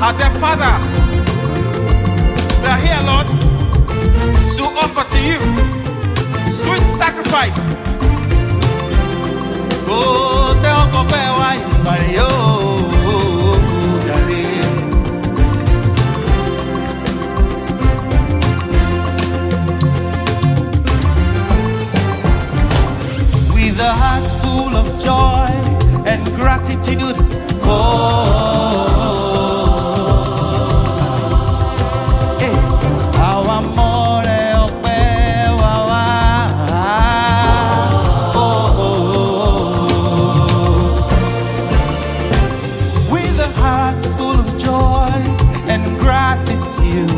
are their Father. We are here, Lord, to offer to you sweet sacrifice. Oh, tell me why, Mario. With a heart full of joy and gratitude, with a heart full of joy and gratitude,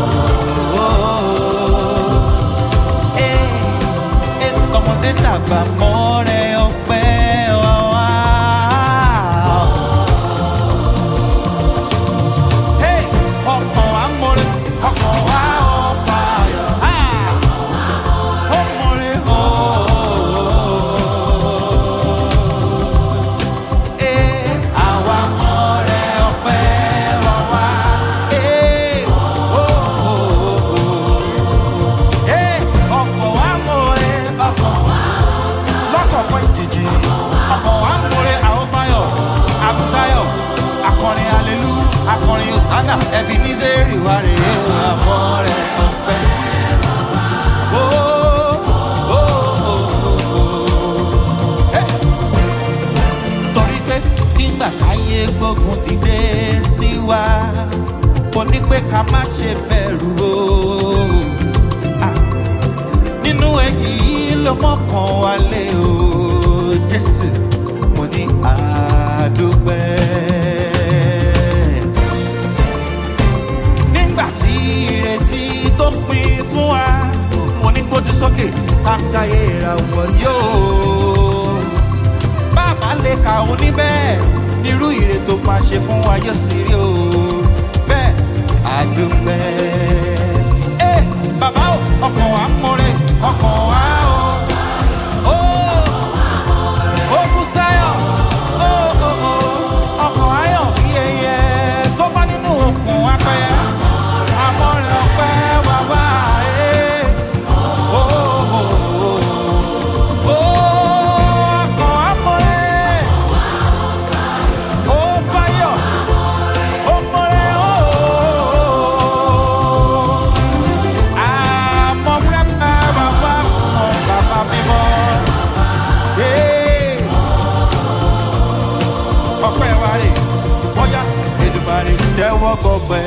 akọrin Hosanna Ebenezer ìwárè amore ọpẹ́. Torí pé nígbà táyé gbógun dìde sí wa, mo ní pé ká má ṣe bẹ̀rù o. Nínú èyí ló mọ́kàn wálé o, Jésù, mo ní àdúpẹ́. Tí ìrètí tó pin fún wa, mo ní gbójú sókè kákáyé ìràwọ̀ yóò. Bàbá lè kà ó níbẹ̀, irú ìre tó máa ṣe fún wa yóò sì rí o. Bẹ́ẹ̀ àdúpẹ́. Bàbá o, ọkàn wa mọ́rẹ́, ọkàn wa o. Ó kú sáyọ̀, ọkàn ayọ̀ bí ẹyẹ tó bá nínú òkun apẹ́. Tẹ́wọ́ gbọpẹ́,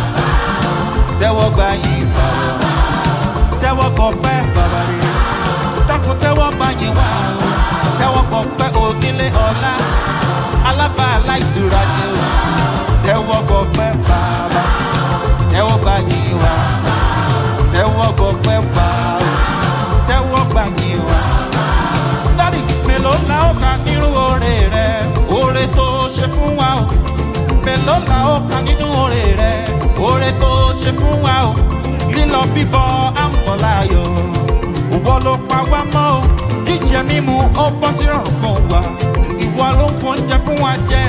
tẹ́wọ́ gbà yín bàbá, tẹ́wọ́ gbọpẹ́ bàbá rẹ̀, dákun tẹ́wọ́ gbà yín wá o, tẹ́wọ́ gbọpẹ́ onílé ọlá, alábàálá ìtura ni o, tẹ́wọ́ gbọpẹ́ bàbá, tẹ́wọ́ gbà yín wá, tẹ́wọ́ gbọpẹ́ bàbá, tẹ́wọ́ gbà yín wá. Dádì, mélòó la ó kà nínú oore rẹ̀, oore tó ṣe fún wa o. Mélòó la ó kà nínú oore rẹ̀, oore tó ṣe fún wa o. Lílọ bíbọ̀ à ń bọ̀ láyọ̀, ìwọ ló pa wá mọ́ o. Jíjẹ mímu ó bọ́ sí rọrùn fún wa, ìwọ ló ń fóúnjẹ fún wa jẹ.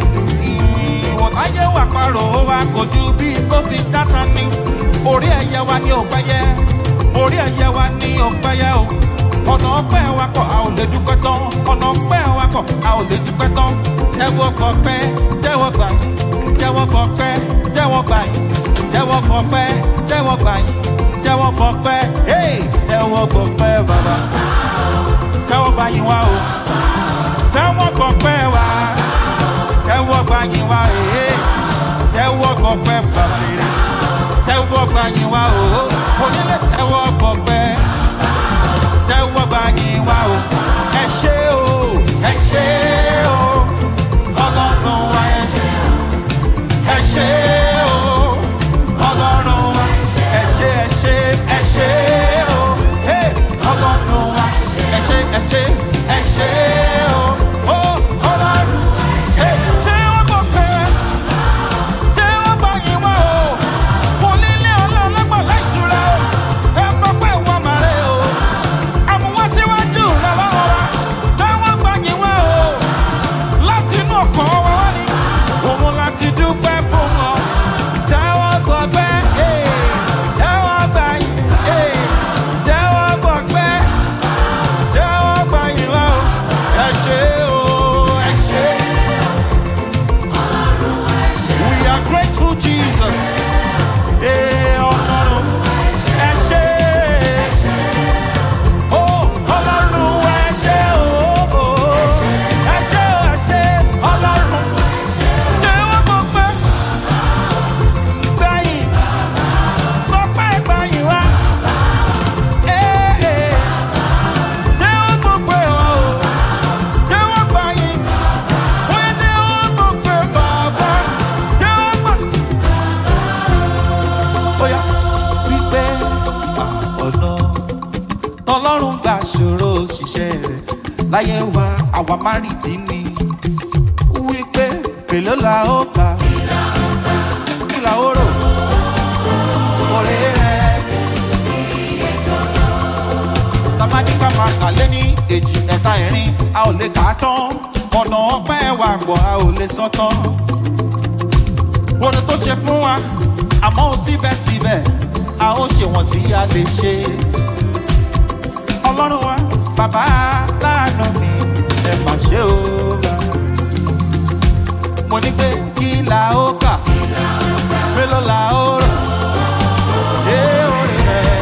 Ìwọ̀n táyé wà parò ó wá kò ju bí kófí dáta ní. Orí ẹ̀yẹ wa ní òpẹ́yẹ, orí ẹ̀yẹ wa ní òpẹ́yẹ o. Ọ̀nà ọpẹ́ wa kọ̀ a ò lè dúpẹ́ tán, ọ̀nà ọpẹ́ wa kọ̀ a ò lè dúpẹ́ tán. Tẹ́wọ́ gbọpẹ́, tẹ́wọ́ gbà yín, tẹ́wọ́ gbọpẹ́, tẹ́wọ́ gbà yín, tẹ́wọ́ gbọpẹ́, tẹ́wọ́ gbà yín, tẹ́wọ́ gbọpẹ́, tẹ́wọ́ gbọpẹ́ bàbá, tẹ́wọ́ gbà yín wá o, tẹ́wọ́ gbọpẹ́ wá, tẹ́wọ́ gbà yín wá, tẹ́wọ́ gbọpẹ́ bàbá rere, tẹ́wọ́ gbà yín wá o, onílé tẹ́wọ́ gbọpẹ́, tẹ́wọ́ gbà yín wá o, ẹ ṣé o, ẹ ṣé o. Ọlọ́run wa ẹ ṣé, ẹ ṣé o. Ọlọ́run wa ẹ ṣé, ẹ ṣé, ẹ ṣé o. Ọlọ́run wa ẹ ṣé, ẹ ṣé, ẹ ṣé o. Ọlọ́run tẹ́wọ́ gbọpẹ́, tẹ́wọ́ gbà yín wá o. Kò nílé ọlọ́lọ́gbọ̀n láìsúra o. Ẹ gbọpẹ́ wá. láyé wa àwa má rí ìdí ni wípé èló la ó kà kí la ó rò orí rẹ̀ tamadika máa kà lé ní èjì ẹ̀ta ẹ̀rin a ò lè kà á tán ọ̀nà ọpẹ́ wa pọ̀ a ò lè sọ tán orin tó ṣe fún wa àmọ́ ó síbẹ̀síbẹ̀ a ó ṣe wọ̀n tí a lè ṣe ọlọ́run wa bàbá láàánú mi ẹ mà ṣe o mo ní pé kí la ó kà mélòó la ó rò orí rẹ̀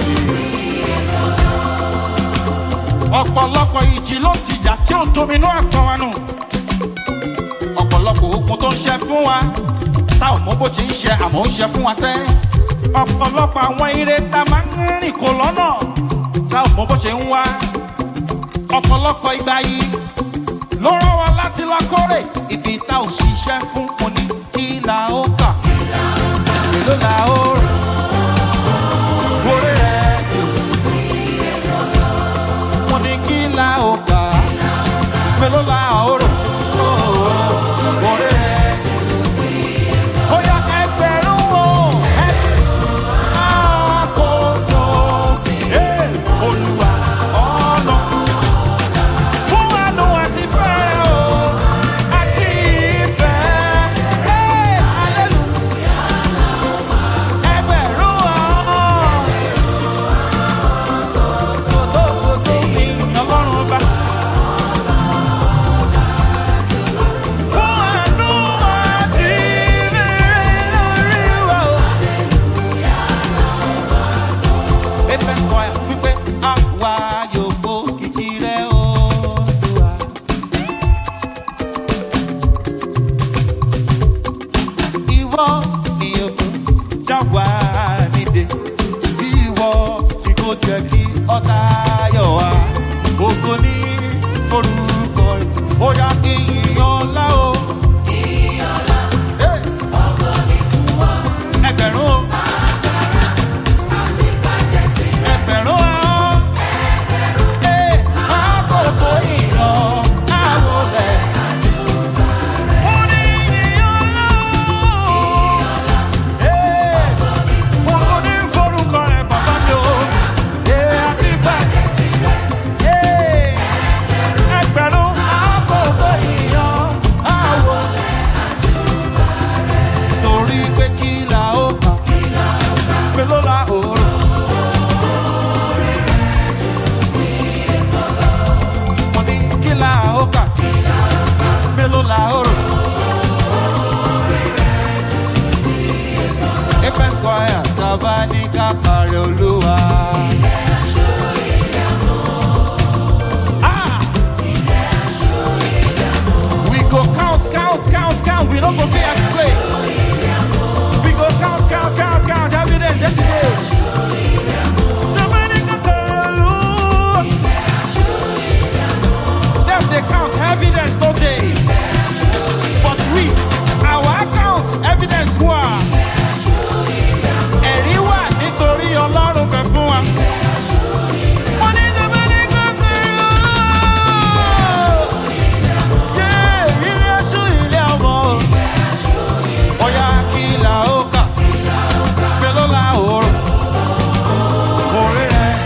ọ̀pọ̀lọpọ̀ ìjì ló ti jà tí ó dominú àpọ̀n wa nù ọ̀pọ̀lọpọ̀ ogun tó ń ṣe fún wa tá ò mọ bó ti ń ṣe àmọ́ ń ṣe fún wa sẹ́ ọ̀pọ̀lọpọ̀ àwọn ire tá máa ń rìn kò lọ́nà tá ò mọ bó ṣe ń wá ọ̀pọ̀lọpọ̀ ìgbà yìí ló rán wa láti lọ kórè ibi tá ò ṣiṣẹ́ fún mo ní kí la ó kà èló la ó rò orí rẹ̀ mo ní kí la ó kà mélòó la ó rò orí rẹ̀.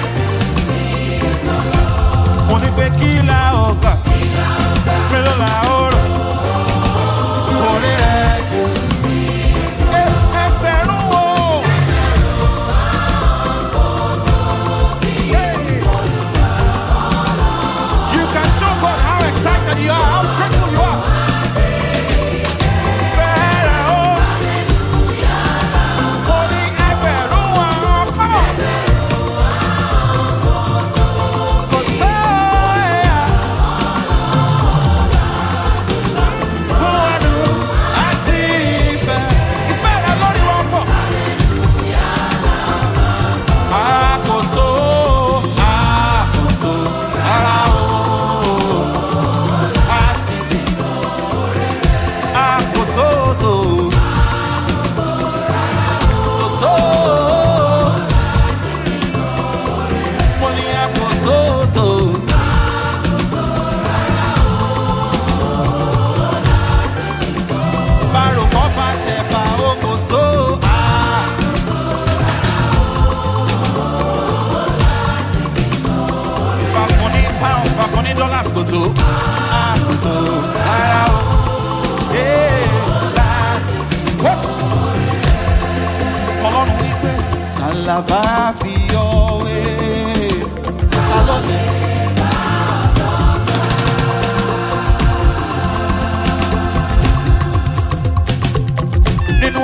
Kila oka, mélòó la ó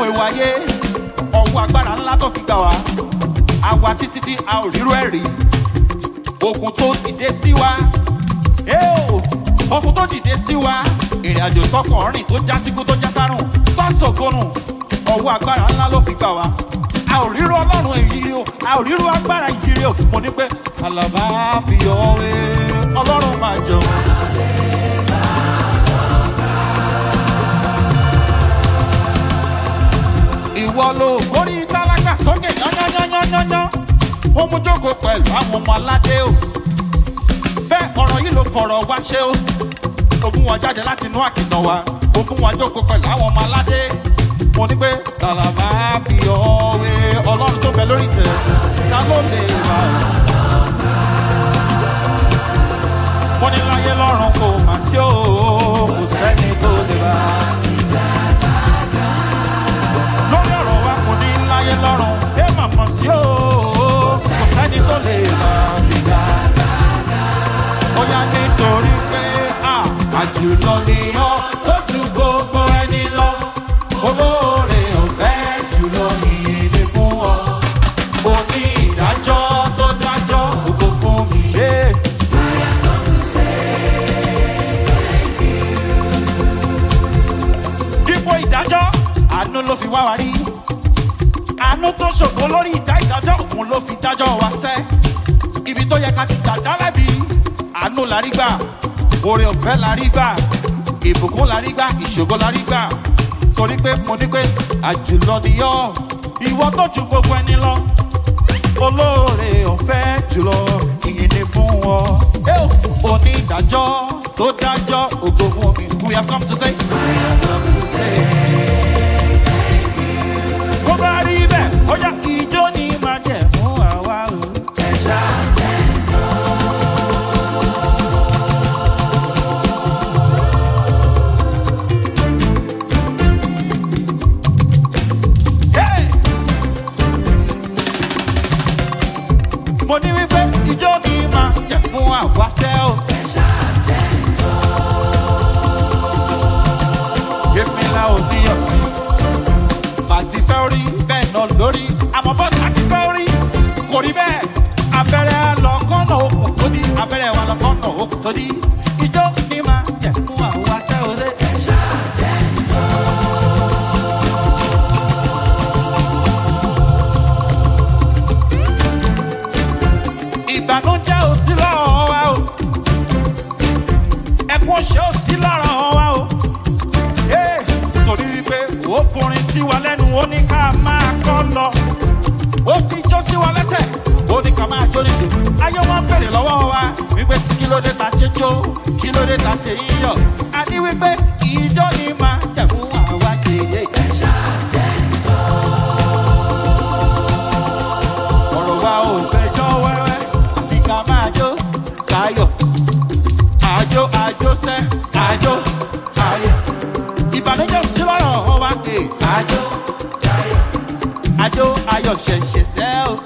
ewu ayé ọwọ́ agbára ńlá tó fi gbà wá àwa títí tí a ò rírú ẹ̀ rí ogun tó dìde sí wa ogun tó dìde sí wa ìrìn àjò tọkàn rìn tó já síkú tó já sárùn tó sògónù ọwọ́ agbára ńlá ló fi gbà wá a ò rírú ọlọ́run èyí o a ò rírú agbára ìjírí o mo ní pé tàlàbà fi ọwé ọlọ́run máa jẹun. ìwọ ló gorí tálákà sókè yányányányányán ó mú jókòó pẹ̀lú àwọn ọmọ aládé o bẹ́ẹ̀ ọ̀rọ̀ yìí ló fọ̀rọ̀ wá ṣe o ogun wọn jáde láti inú àkìtàn wa ogun wọn jókòó pẹ̀lú àwọn ọmọ aládé mo ní pé tàlàbà fi ọwé ọlọ́run tó bẹ lórí tẹ̀ ta ló lè wà. mo ní láyé lọ́run kò mà sí o kò sẹ́ni tó lè wà. lórí ọ̀rọ̀ wa kò ní láyé lọ́run ẹ mà mọ̀ sí o kò sẹ́ni tó lè wà. ó yá nítorí pé àjùlọ nìyàn ó ju gbogbo ẹni lọ. olóore ọ̀fẹ́ jùlọ ìyìnlẹ̀ fún ọ òní ìdájọ́ tó dájọ́ ògo fún mi. dípò ìdájọ́ àánú ló fi wá wa rí àánú tó ṣògo lórí ìdá ìdájọ́ òun ló fi dájọ́ wa sẹ́ ibi tó yẹ ká ti dàdá lẹ́bi àánú la rí gbà oore ọ̀fẹ́ la rí gbà ìbùkún la rí gbà ìṣògo la rí gbà torí pé mo ní pé àjùlọ nìyọ ìwọ tó ju gbogbo ẹni lọ olóore ọ̀fẹ́ jùlọ ìyìn ni fún ọ onídàájọ́ tó dájọ́ ògo fún mi. We have come to say kó bá rí bẹ́ẹ̀ ó yá ìjó ni máa jẹ̀ fún àwa o. mo ní wípé ìjọ ni máa jẹ fún àwáṣẹ o. èmìlà ò níyàn sí bàtí fẹ́ orí bẹ́ẹ̀ náà lórí àmọ́ bọ́ọ̀tì àti fẹ́ orí kò rí bẹ́ẹ̀ abẹ́rẹ́ lọ́kọ́nà okùn tó ní abẹ́rẹ́ wa lọ́kọ́nà okùn tó ní ìjọ ni máa jẹ fún àwáṣẹ o. ìbànújẹ́ ò sí lọ́rọ̀ wa o ẹkún ṣe ò sí lọ́rọ̀ wa o torí wípé ó forin sí wa lẹ́nu ó ní ká máa kọ́ lọ ó fi jó sí wa lẹ́sẹ̀ ó ní ká máa jó níṣe ayé wọn bèrè lọ́wọ́ wa wípé kí ló dé ta ṣe jó kí ló dé ta ṣe yíyọ a ní wípé ìjọ ni máa jẹ̀ fún àwa jèyè. ọ̀rọ̀ wa ò fẹjọ́ wẹ́wẹ́ ká máa jó káyọ̀ àjò àjò sẹ́ àjò ayọ̀ ìbànújẹ́ sí lọ́rọ̀ ọwá ké àjò àjò ayọ̀ ṣẹ̀ṣẹ̀ sẹ́ o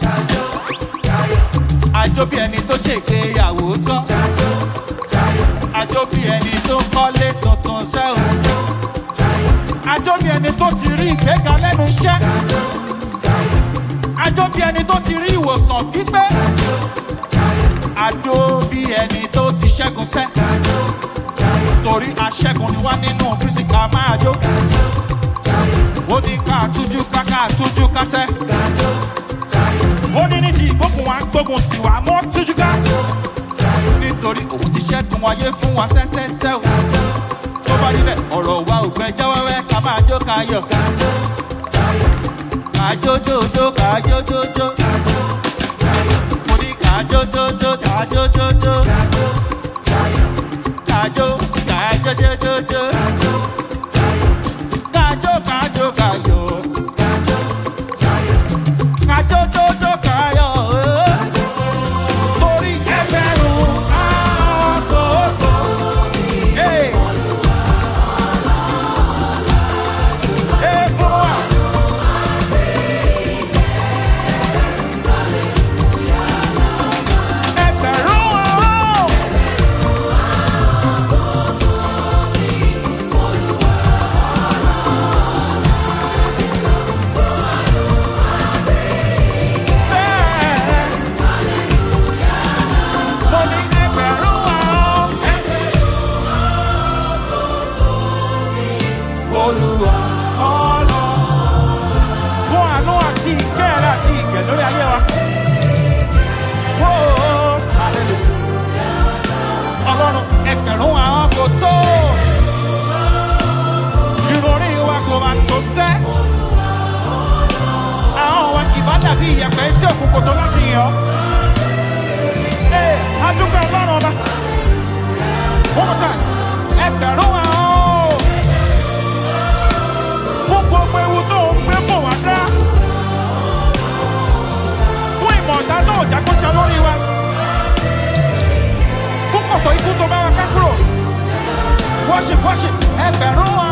àjò bí ẹni tó ṣègbéyàwó tán àjò bí ẹni tó kọ́lé tuntun sẹ́ o àjò bí ẹni tó ti rí ìgbéga lẹ́nu iṣẹ́ àjò bí ẹni tó ti rí ìwòsàn pípé. àjò bí ẹni tó ti ṣẹ́gun sẹ́ torí aṣẹ́gun ni wá nínú kristi ká máa jó ó ní ká tújú ká tújú ká sẹ́ ó ní ní ti ìgbógun wa gbógun tiwa mọ́ tújú ká nítorí òun ti ṣẹ́gun wáyé fún wa sẹ́sẹ́sẹ́ o tó bá níbẹ̀ ọ̀rọ̀ wa ò gbẹ́jọ́ wẹ́wẹ́ ká máa jó ká yọ̀ ká jójójó ká jójójó. Kajo jojo kajo jojo kajo kajo jojo kajo kajo kayo kajo jojo kayo torí ẹgbẹ̀rún àkókò fún wa. Olúwa Ọlọ́run fún àánú àti ìkẹ́ rẹ̀ àti ìkẹ́ lórí ayé wa. Ọlọ́run ẹgbẹ̀rún àwọn kò tó, ìròrí wa kò máa tó sẹ́, àwọn wa kì bá dàbí ìyẹ̀pẹ̀ tí òkú kò tó láti yàn. Adúgbò Ọlọ́run ọba, one more time, ẹgbẹ̀rún àwọn fún gbogbo ewu tó ń gbé fún wa dá, fún ìmọ̀ ọ̀dá tó jà kó ṣe lórí wa. Ọ̀pọ̀ ikú tó bá wa ká kúrò. Worship, worship, ẹgbẹ̀rún